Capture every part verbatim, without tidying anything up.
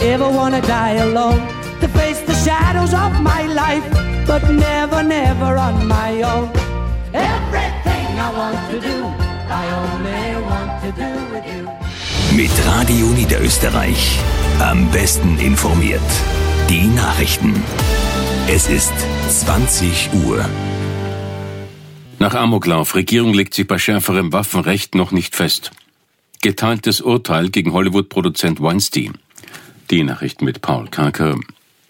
ever wanna die alone, to face the shadows of my life, but never, never on my own. Everything I want to do, I only want to do with you. Mit Radio Niederösterreich am besten informiert. Die Nachrichten. Es ist zwanzig Uhr. Nach Amoklauf. Regierung legt sich bei schärferem Waffenrecht noch nicht fest. Geteiltes Urteil gegen Hollywood-Produzent Weinstein. Die Nachrichten mit Paul Karker.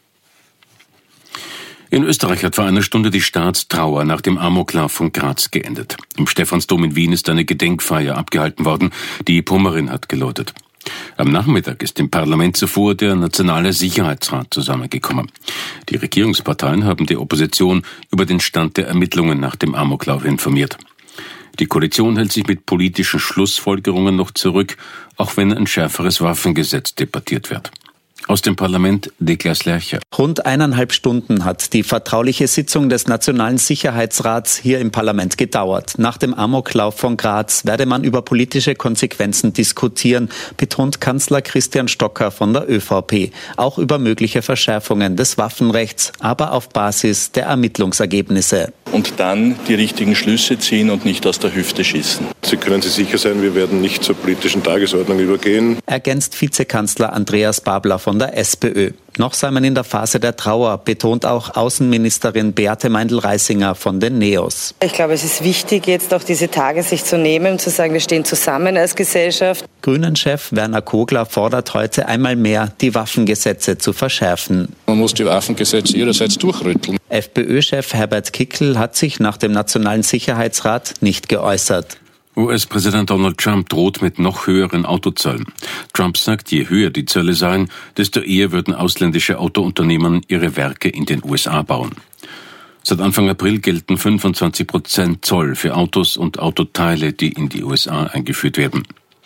In Österreich hat vor einer Stunde die Staatstrauer nach dem Amoklauf von Graz geendet. Im Stephansdom in Wien ist eine Gedenkfeier abgehalten worden. Die Pommerin hat geläutet. Am Nachmittag ist im Parlament zuvor der Nationale Sicherheitsrat zusammengekommen. Die Regierungsparteien haben die Opposition über den Stand der Ermittlungen nach dem Amoklauf informiert. Die Koalition hält sich mit politischen Schlussfolgerungen noch zurück, auch wenn ein schärferes Waffengesetz debattiert wird. Aus dem Parlament Niklas Lercher. Rund eineinhalb Stunden hat die vertrauliche Sitzung des Nationalen Sicherheitsrats hier im Parlament gedauert. Nach dem Amoklauf von Graz werde man über politische Konsequenzen diskutieren, betont Kanzler Christian Stocker von der ÖVP. Auch über mögliche Verschärfungen des Waffenrechts, aber auf Basis der Ermittlungsergebnisse. Und dann die richtigen Schlüsse ziehen und nicht aus der Hüfte schießen. Sie können sich sicher sein, wir werden nicht zur politischen Tagesordnung übergehen. Ergänzt Vizekanzler Andreas Babler von der SPÖ. Noch sei man in der Phase der Trauer, betont auch Außenministerin Beate Meindl-Reisinger von den NEOS. Ich glaube, es ist wichtig, jetzt auch diese Tage sich zu nehmen und zu sagen, wir stehen zusammen als Gesellschaft. Grünen-Chef Werner Kogler fordert heute einmal mehr, die Waffengesetze zu verschärfen. Man muss die Waffengesetze ihrerseits durchrütteln. FPÖ-Chef Herbert Kickl hat sich nach dem Nationalen Sicherheitsrat nicht geäußert. U S-Präsident Donald Trump droht mit noch höheren Autozöllen. Trump sagt, je höher die Zölle seien, desto eher würden ausländische Autounternehmen ihre Werke in den U S A bauen. Seit Anfang April gelten fünfundzwanzig Prozent Zoll für Autos und Autoteile, die in die U S A eingeführt werden.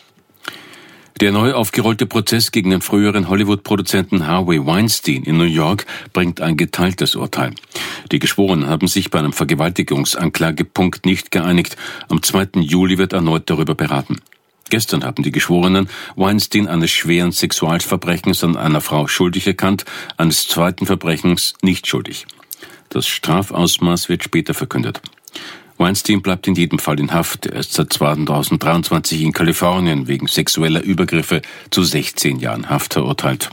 Der neu aufgerollte Prozess gegen den früheren Hollywood-Produzenten Harvey Weinstein in New York bringt ein geteiltes Urteil. Die Geschworenen haben sich bei einem Vergewaltigungsanklagepunkt nicht geeinigt. Am zweiten Juli wird erneut darüber beraten. Gestern haben die Geschworenen Weinstein eines schweren Sexualverbrechens an einer Frau schuldig erkannt, eines zweiten Verbrechens nicht schuldig. Das Strafausmaß wird später verkündet. Weinstein bleibt in jedem Fall in Haft. Er ist seit zweitausenddreiundzwanzig in Kalifornien wegen sexueller Übergriffe zu sechzehn Jahren Haft verurteilt.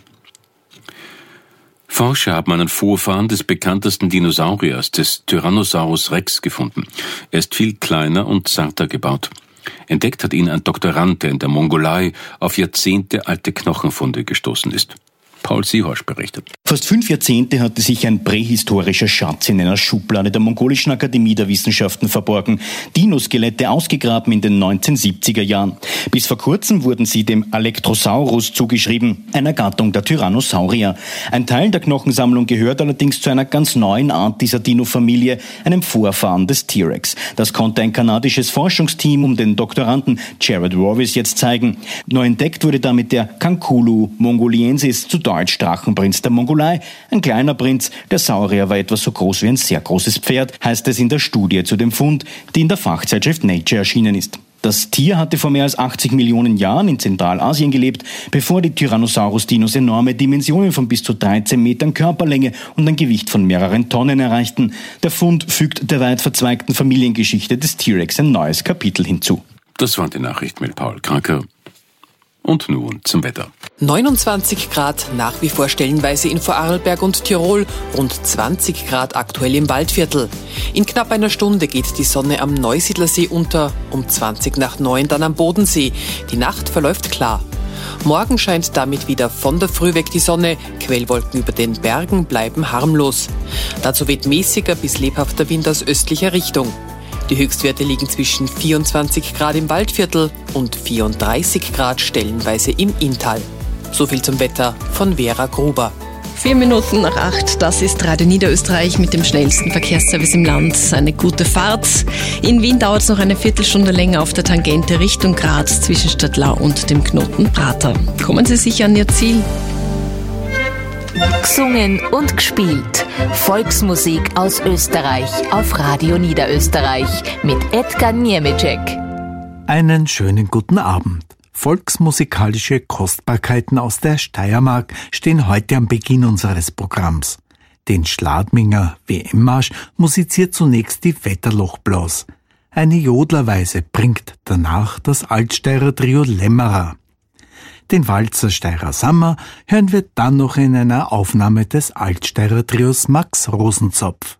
Forscher haben einen Vorfahren des bekanntesten Dinosauriers, des Tyrannosaurus Rex, gefunden. Er ist viel kleiner und zarter gebaut. Entdeckt hat ihn ein Doktorand, der in der Mongolei auf Jahrzehnte alte Knochenfunde gestoßen ist. Paul Siehorsch berichtet. Fast fünf Jahrzehnte hatte sich ein prähistorischer Schatz in einer Schublade der Mongolischen Akademie der Wissenschaften verborgen. Dinoskelette ausgegraben in den neunzehnhundertsiebziger Jahren. Bis vor kurzem wurden sie dem Alectrosaurus zugeschrieben, einer Gattung der Tyrannosaurier. Ein Teil der Knochensammlung gehört allerdings zu einer ganz neuen Art dieser Dino-Familie, einem Vorfahren des T-Rex. Das konnte ein kanadisches Forschungsteam um den Doktoranden Jared Warvis jetzt zeigen. Neu entdeckt wurde damit der Canculu mongoliensis, zu Deutsch Drachenprinz der Mongolei. Ein kleiner Prinz, der Saurier war etwa so groß wie ein sehr großes Pferd, heißt es in der Studie zu dem Fund, die in der Fachzeitschrift Nature erschienen ist. Das Tier hatte vor mehr als achtzig Millionen Jahren in Zentralasien gelebt, bevor die Tyrannosaurus-Dinos enorme Dimensionen von bis zu dreizehn Metern Körperlänge und ein Gewicht von mehreren Tonnen erreichten. Der Fund fügt der weit verzweigten Familiengeschichte des T-Rex ein neues Kapitel hinzu. Das waren die Nachrichten mit Paul Kranker. Und nun zum Wetter. neunundzwanzig Grad nach wie vor stellenweise in Vorarlberg und Tirol, rund zwanzig Grad aktuell im Waldviertel. In knapp einer Stunde geht die Sonne am Neusiedlersee unter, um zwanzig nach neun dann am Bodensee. Die Nacht verläuft klar. Morgen scheint damit wieder von der Früh weg die Sonne, Quellwolken über den Bergen bleiben harmlos. Dazu weht mäßiger bis lebhafter Wind aus östlicher Richtung. Die Höchstwerte liegen zwischen vierundzwanzig Grad im Waldviertel und vierunddreißig Grad stellenweise im Inntal. So viel zum Wetter von Vera Gruber. Vier Minuten nach acht, das ist Radio Niederösterreich mit dem schnellsten Verkehrsservice im Land. Eine gute Fahrt. In Wien dauert es noch eine Viertelstunde länger auf der Tangente Richtung Graz zwischen Stadtlau und dem Knoten Prater. Kommen Sie sicher an Ihr Ziel. Gesungen und gespielt. Volksmusik aus Österreich auf Radio Niederösterreich mit Edgar Niemicek. Einen schönen guten Abend. Volksmusikalische Kostbarkeiten aus der Steiermark stehen heute am Beginn unseres Programms. Den Schladminger W M-Marsch musiziert zunächst die Wetterlochblaus. Eine Jodlerweise bringt danach das Altsteirer Trio Lämmerer. Den Walzer Steirer Sommer hören wir dann noch in einer Aufnahme des Altsteirer Trios Max Rosenzopf.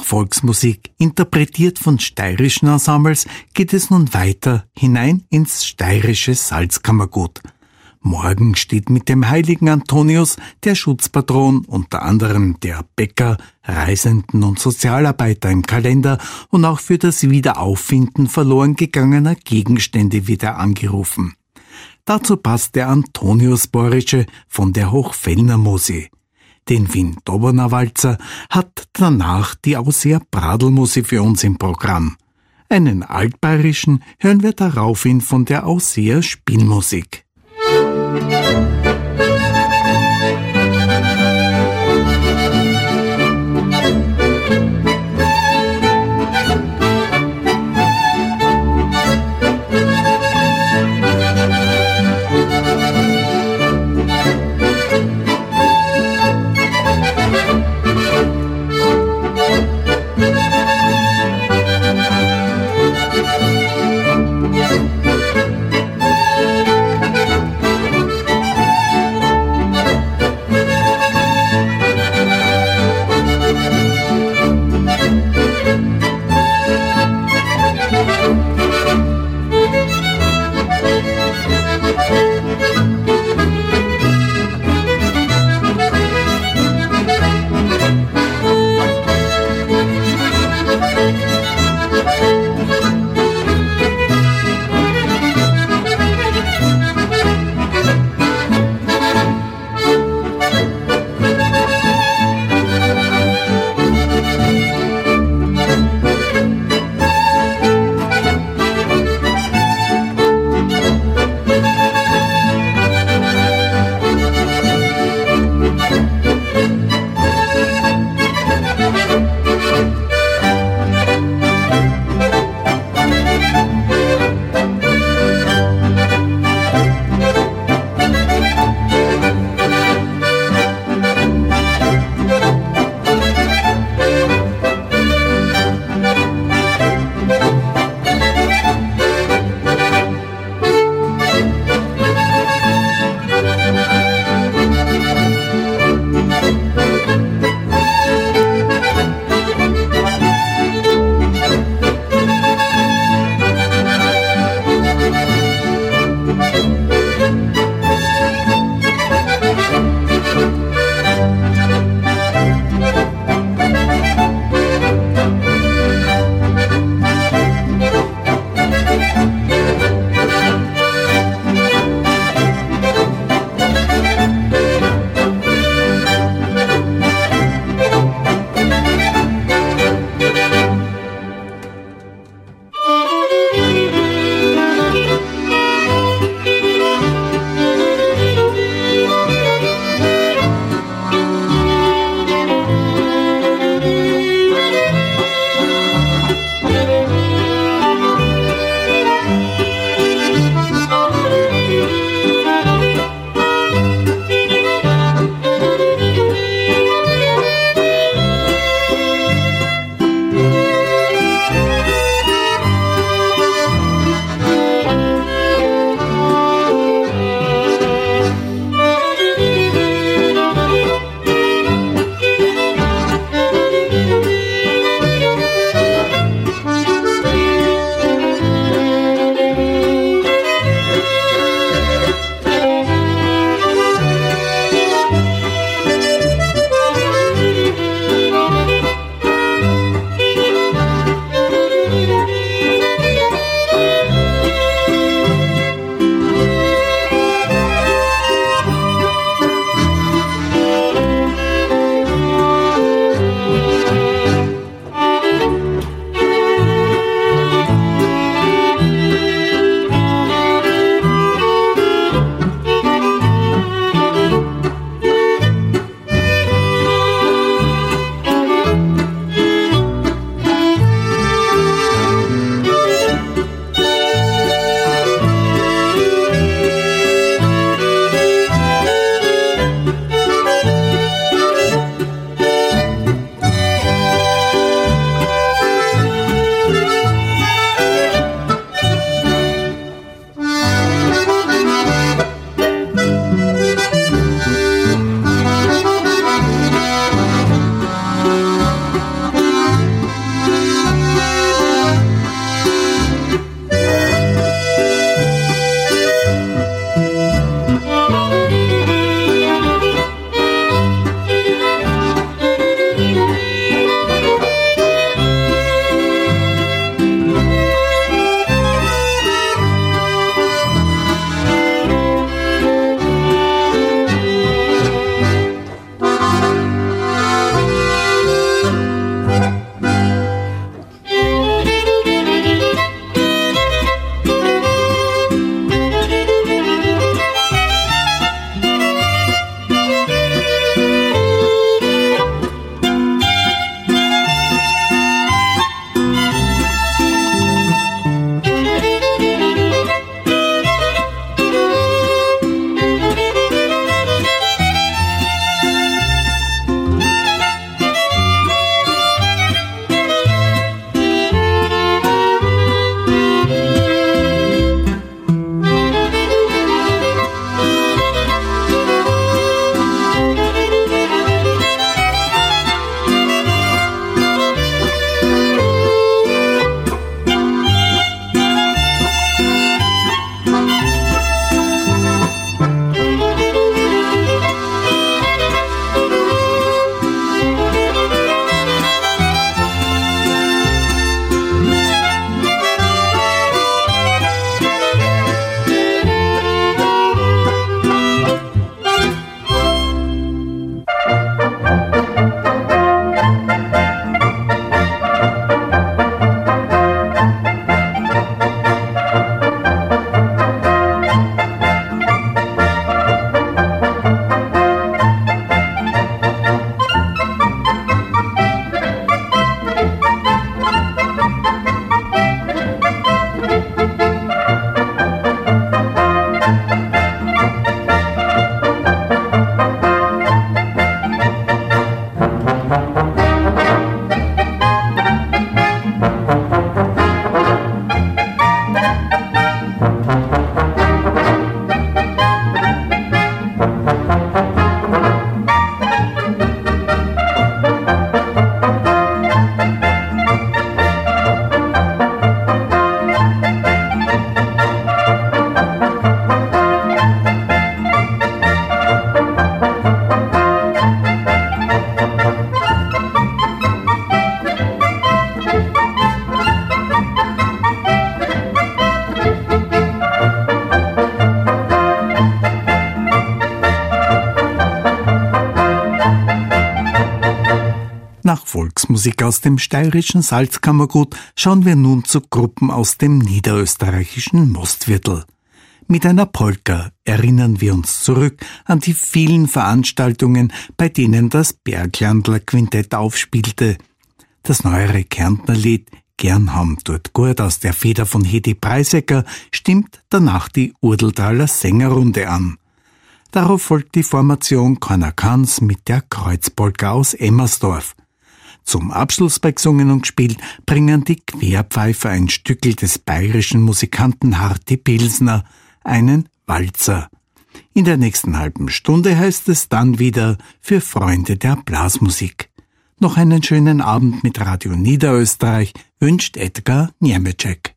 Volksmusik, interpretiert von steirischen Ensembles, geht es nun weiter hinein ins steirische Salzkammergut. Morgen steht mit dem heiligen Antonius der Schutzpatron, unter anderem der Bäcker, Reisenden und Sozialarbeiter im Kalender, und auch für das Wiederauffinden verloren gegangener Gegenstände wieder angerufen. Dazu passt der Antonius-Borische von der Hochfellner Musi. Den Wien-Dobona-Walzer hat danach die Ausseer Pradl-Musi für uns im Programm. Einen altbayerischen hören wir daraufhin von der Ausseer Spielmusik. Volksmusik aus dem steirischen Salzkammergut schauen wir nun zu Gruppen aus dem niederösterreichischen Mostviertel. Mit einer Polka erinnern wir uns zurück an die vielen Veranstaltungen, bei denen das Berglandler Quintett aufspielte. Das neuere Kärntnerlied Gern ham dort gut aus der Feder von Hedi Preisecker stimmt danach die Urdeltaler Sängerrunde an. Darauf folgt die Formation Keiner Kanns mit der Kreuzpolka aus Emmersdorf. Zum Abschluss bei Gesungen und gespielt bringen die Querpfeifer ein Stückel des bayerischen Musikanten Harti Pilsner, einen Walzer. In der nächsten halben Stunde heißt es dann wieder für Freunde der Blasmusik. Noch einen schönen Abend mit Radio Niederösterreich wünscht Edgar Niemeczek.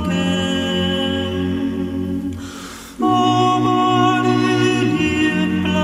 Oh,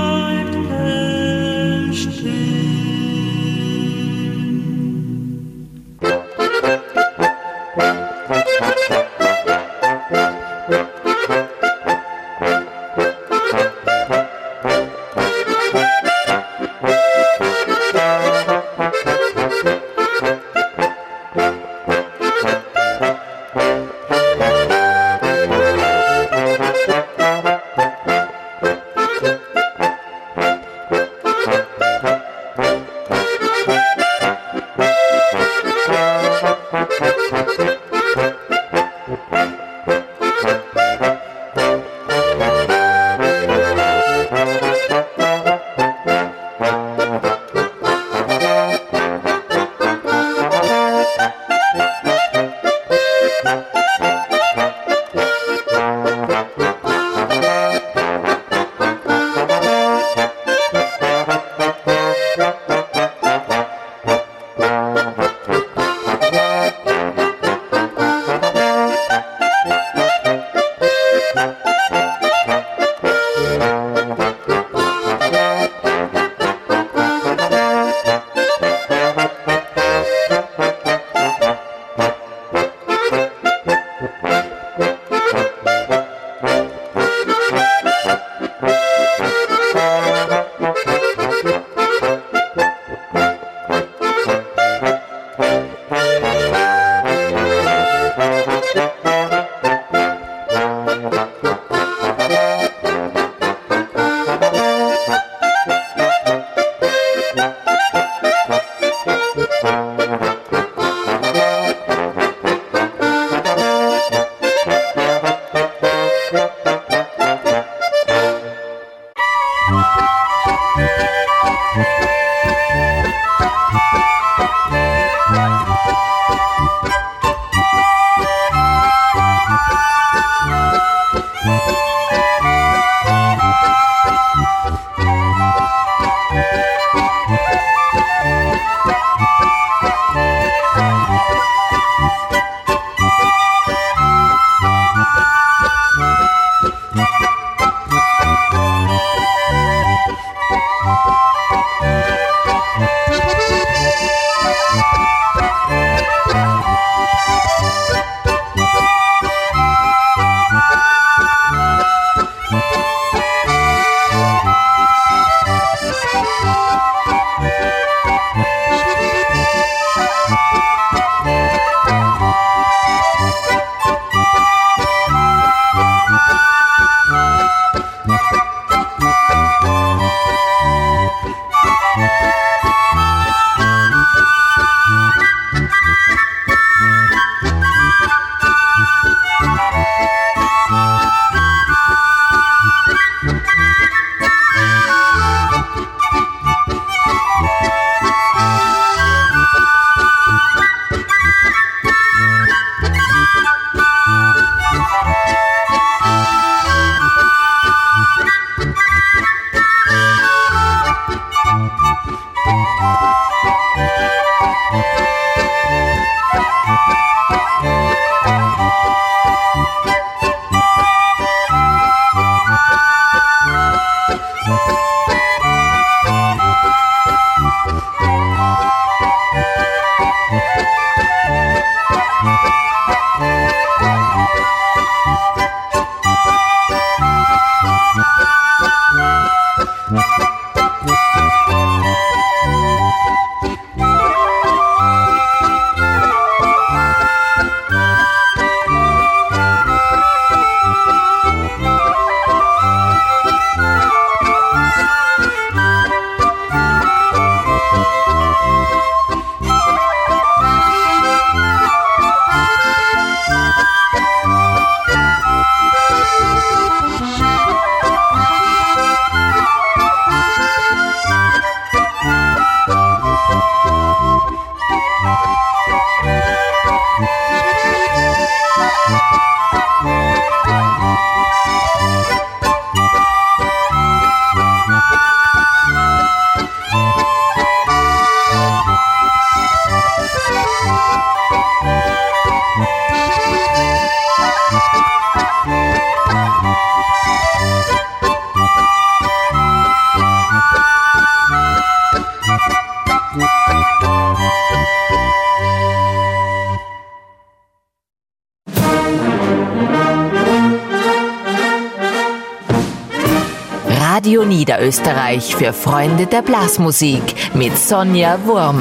Radio Niederösterreich für Freunde der Blasmusik mit Sonja Wurm.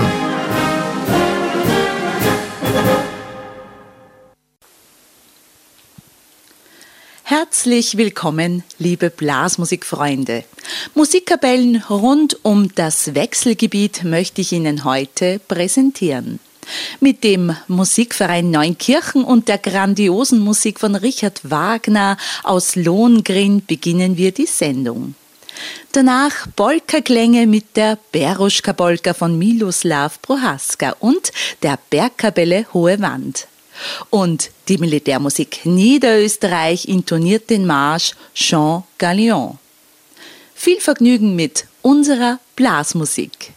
Herzlich willkommen, liebe Blasmusikfreunde. Musikkapellen rund um das Wechselgebiet möchte ich Ihnen heute präsentieren. Mit dem Musikverein Neunkirchen und der grandiosen Musik von Richard Wagner aus Lohengrin beginnen wir die Sendung. Danach Polka-Klänge mit der Beruschka-Polka von Miloslav Prohaska und der Bergkapelle Hohe Wand. Und die Militärmusik Niederösterreich intoniert den Marsch Chant Galion. Viel Vergnügen mit unserer Blasmusik.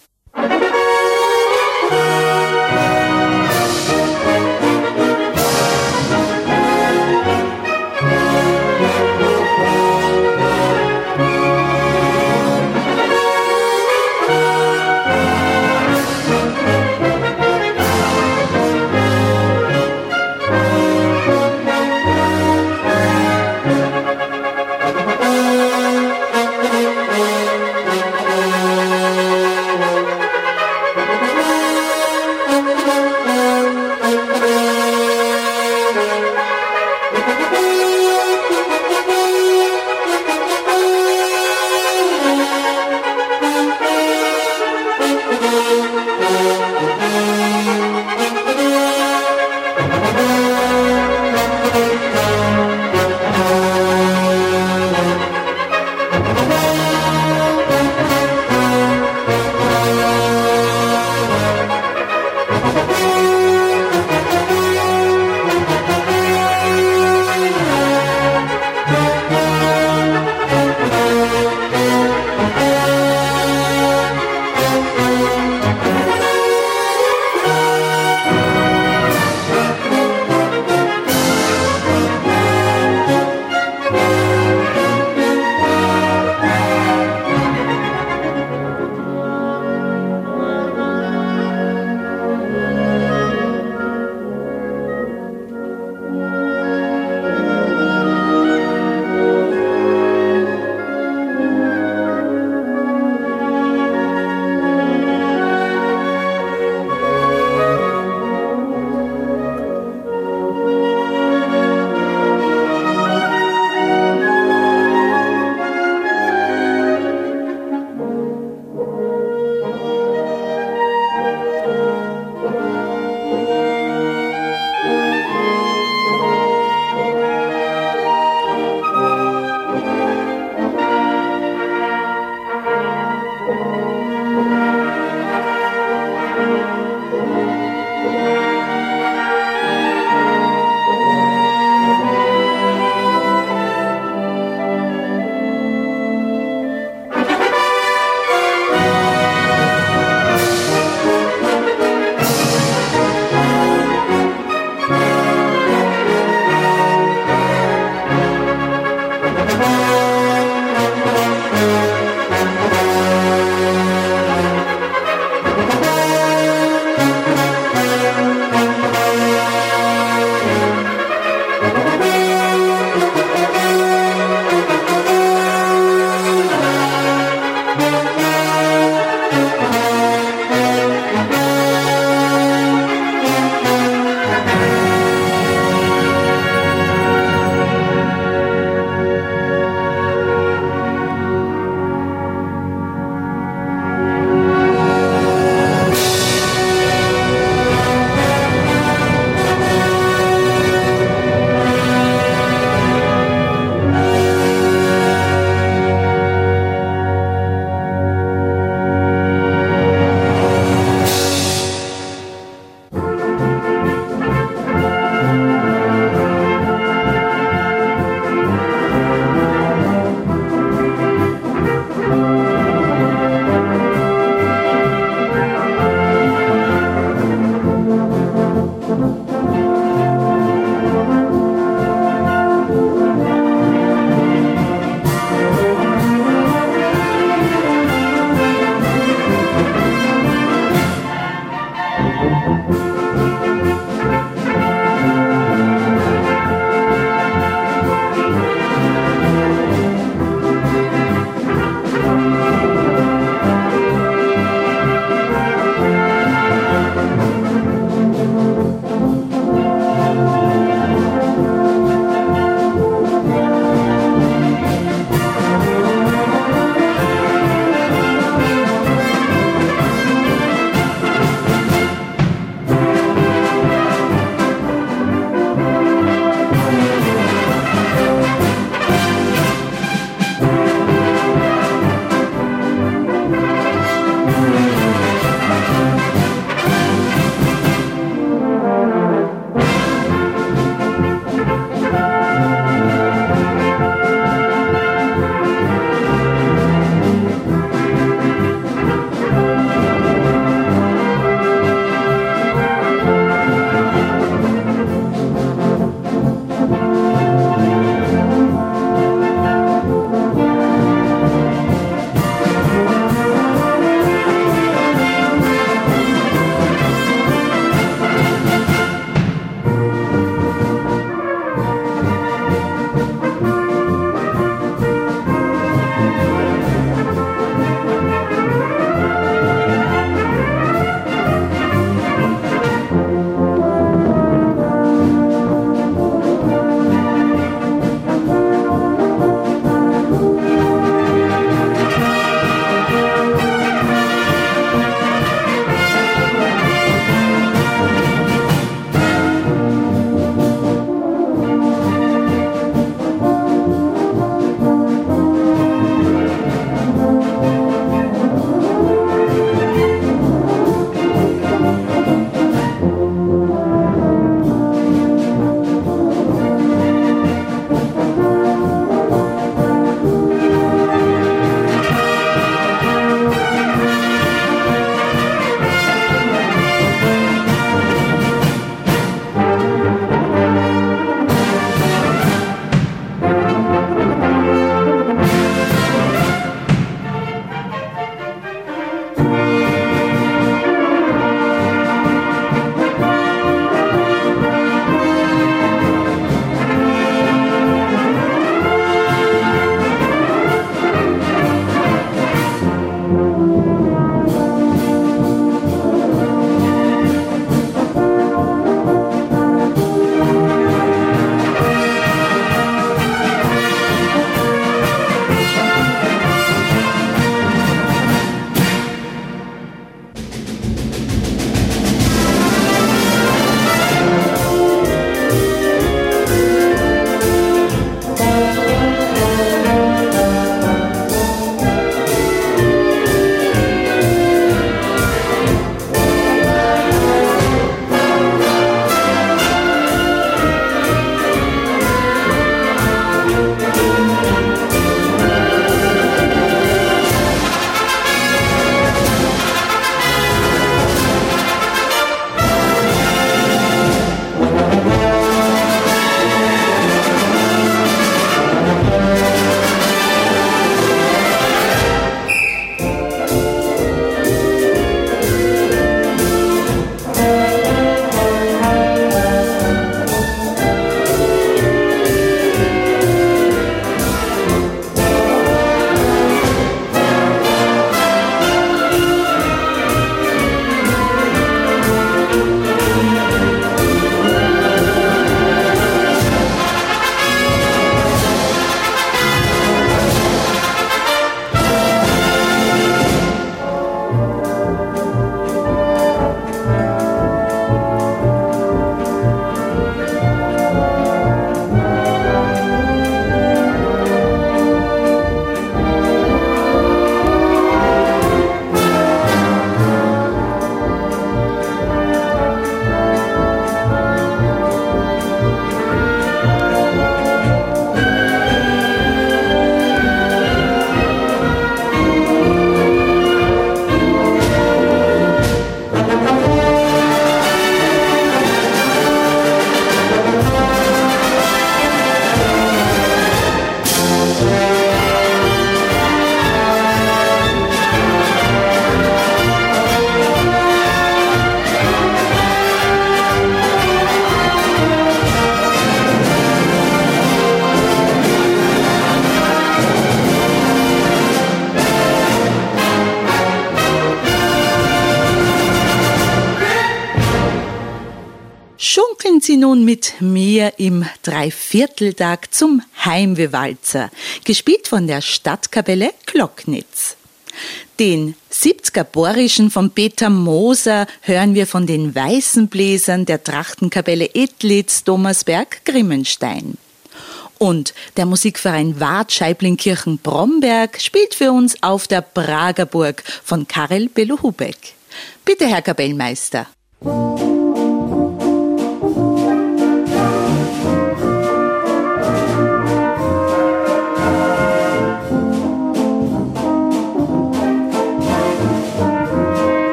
Munkeln Sie nun mit mir im Dreivierteltag zum Heimwehwalzer, gespielt von der Stadtkapelle Glocknitz. Den siebziger Borischen von Peter Moser hören wir von den Weißen Bläsern der Trachtenkapelle Edlitz, Thomasberg, Grimmenstein. Und der Musikverein Wart Scheiblingkirchen Bromberg spielt für uns auf der Prager Burg von Karel Bello-Hubeck. Bitte, Herr Kapellmeister.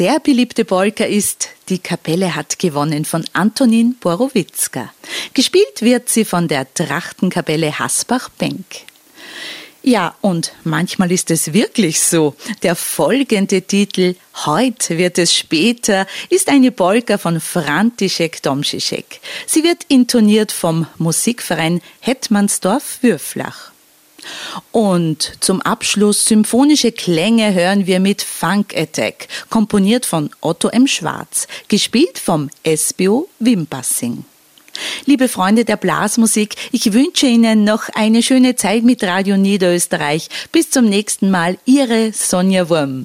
sehr beliebte Polka ist Die Kapelle hat gewonnen von Antonin Borowitzka. Gespielt wird sie von der Trachtenkapelle Hasbach-Benk. Ja, und manchmal ist es wirklich so. Der folgende Titel Heut wird es später ist eine Polka von František Tomšišek. Sie wird intoniert vom Musikverein Hetmansdorf-Würflach. Und zum Abschluss symphonische Klänge hören wir mit Funk Attack, komponiert von Otto M. Schwarz, gespielt vom S B O Wimpassing. Liebe Freunde der Blasmusik, ich wünsche Ihnen noch eine schöne Zeit mit Radio Niederösterreich. Bis zum nächsten Mal, Ihre Sonja Wurm.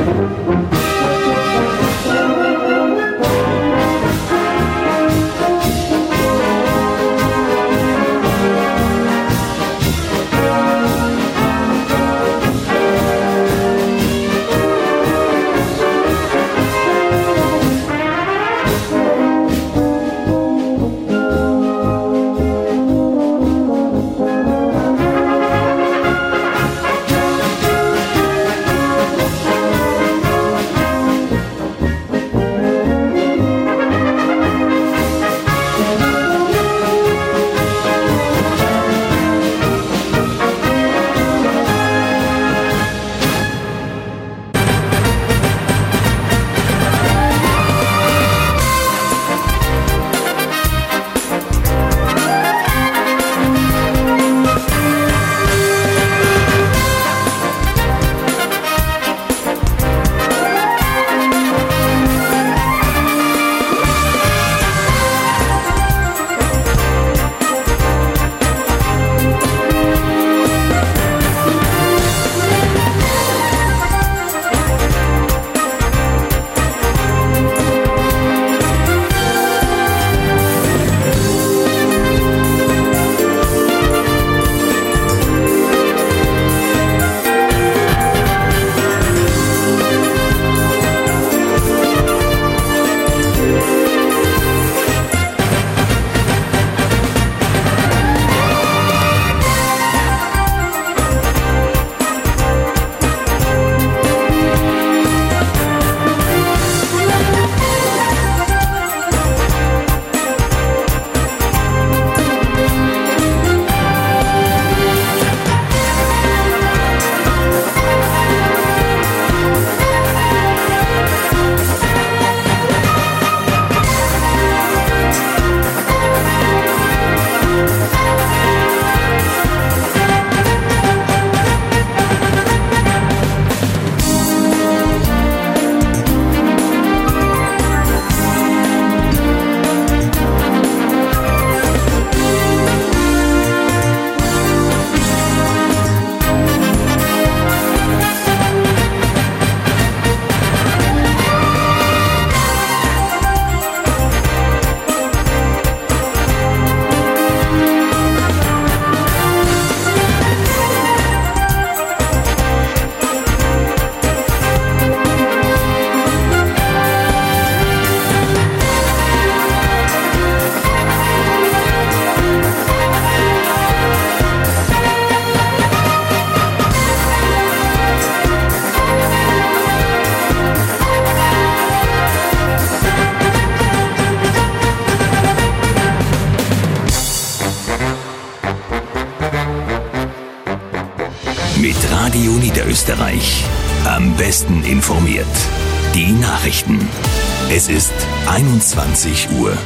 Mit Radio Niederösterreich. Am besten informiert. Die Nachrichten. Es ist einundzwanzig Uhr.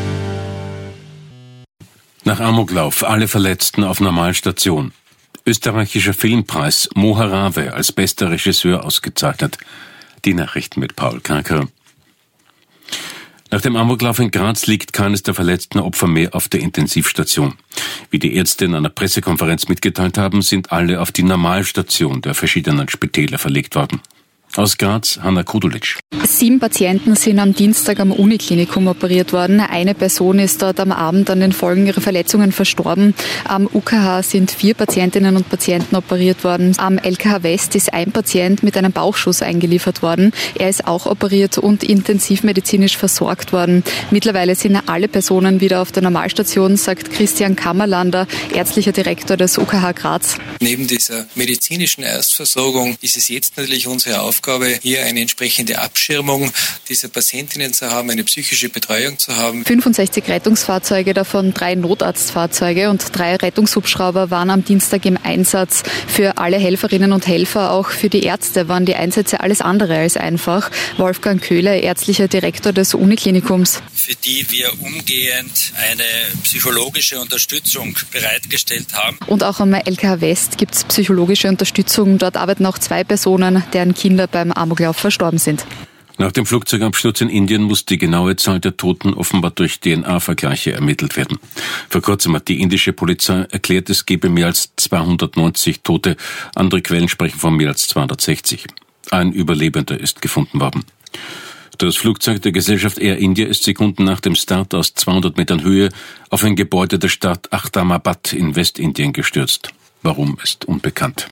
Nach Amoklauf alle Verletzten auf Normalstation. Österreichischer Filmpreis Mo Harave als bester Regisseur ausgezeichnet. Die Nachrichten mit Paul Karker. Nach dem Amoklauf in Graz liegt keines der verletzten Opfer mehr auf der Intensivstation. Wie die Ärzte in einer Pressekonferenz mitgeteilt haben, sind alle auf die Normalstation der verschiedenen Spitäler verlegt worden. Aus Graz, Hanna Kudulic. Sieben Patienten sind am Dienstag am Uniklinikum operiert worden. Eine Person ist dort am Abend an den Folgen ihrer Verletzungen verstorben. Am U K H sind vier Patientinnen und Patienten operiert worden. Am L K H West ist ein Patient mit einem Bauchschuss eingeliefert worden. Er ist auch operiert und intensivmedizinisch versorgt worden. Mittlerweile sind alle Personen wieder auf der Normalstation, sagt Christian Kammerlander, ärztlicher Direktor des U K H Graz. Neben dieser medizinischen Erstversorgung ist es jetzt natürlich unsere Aufgabe, hier eine entsprechende Abschirmung dieser Patientinnen zu haben, eine psychische Betreuung zu haben. fünfundsechzig Rettungsfahrzeuge, davon drei Notarztfahrzeuge und drei Rettungshubschrauber waren am Dienstag im Einsatz. Für alle Helferinnen und Helfer, auch für die Ärzte, waren die Einsätze alles andere als einfach. Wolfgang Köhler, ärztlicher Direktor des Uniklinikums. Für die wir umgehend eine psychologische Unterstützung bereitgestellt haben. Und auch am L K H West gibt es psychologische Unterstützung. Dort arbeiten auch zwei Personen, deren Kinder beim Amoklauf verstorben sind. Nach dem Flugzeugabsturz in Indien muss die genaue Zahl der Toten offenbar durch D N A-Vergleiche ermittelt werden. Vor kurzem hat die indische Polizei erklärt, es gebe mehr als zweihundertneunzig Tote. Andere Quellen sprechen von mehr als zweihundertsechzig. Ein Überlebender ist gefunden worden. Das Flugzeug der Gesellschaft Air India ist Sekunden nach dem Start aus zweihundert Metern Höhe auf ein Gebäude der Stadt Ahmedabad in Westindien gestürzt. Warum ist unbekannt.